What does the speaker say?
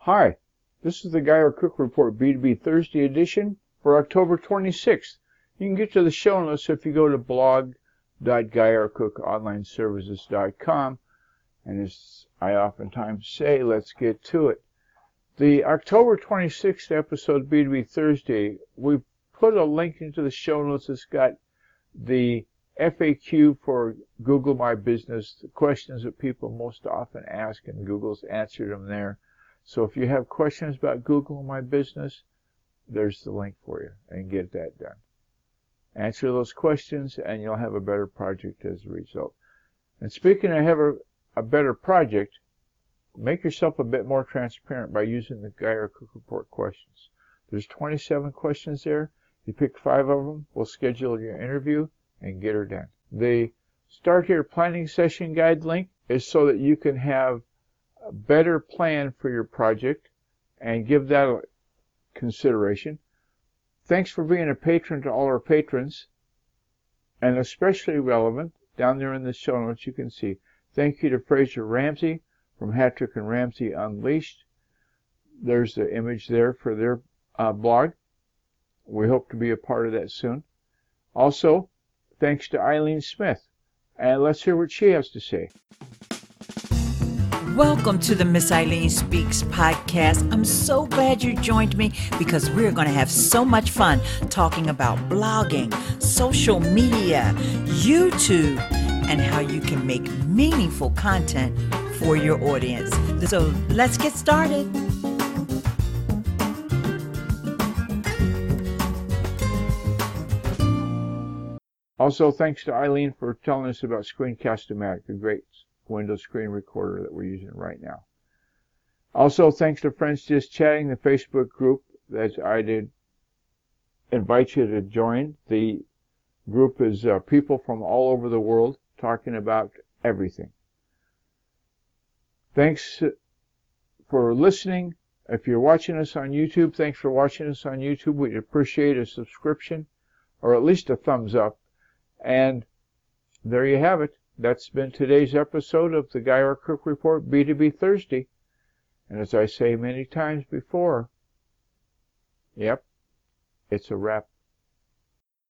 Hi, this is the Guy R. Cook Report B2B Thursday edition for October 26th. You can get to the show notes if you go to blog.guyrcookonlineservices.com. And as I oftentimes say, let's get to it. The October 26th episode B2B Thursday, we put a link into the show notes that's got the FAQ for Google My Business, the questions that people most often ask, and Google's answered them there. So if you have questions about Google My Business, there's the link for you, and get that done. Answer those questions, and you'll have a better project as a result. And speaking of have a better project, make yourself a bit more transparent by using the Guy R. Cook Report questions. There's 27 questions there. You pick 5 of them, we'll schedule your interview and get her done. The Start Here Planning Session Guide link is so that you can have a better plan for your project and give that a consideration. Thanks for being a patron to all our patrons, and especially relevant, down there in the show notes you can see. Thank you to Fraser Ramsey from Hattrick and Ramsey Unleashed. There's the image there for their blog. We hope to be a part of that soon. Also, thanks to Eileen Smith. And let's hear what she has to say. Welcome to the Miss Eileen Speaks podcast. I'm so glad you joined me because we're going to have so much fun talking about blogging, social media, YouTube, and how you can make meaningful content for your audience. So let's get started. Also, thanks to Eileen for telling us about Screencast-O-Matic, the great Windows screen recorder that we're using right now. Also, thanks to Friends Just Chatting, the Facebook group that I did invite you to join. The group is people from all over the world talking about everything. Thanks for listening. If you're watching us on YouTube, thanks for watching us on YouTube. We'd appreciate a subscription or at least a thumbs up. And there you have it. That's been today's episode of the Guy R. Cook Report B2B Thursday. And as I say many times before, yep, it's a wrap.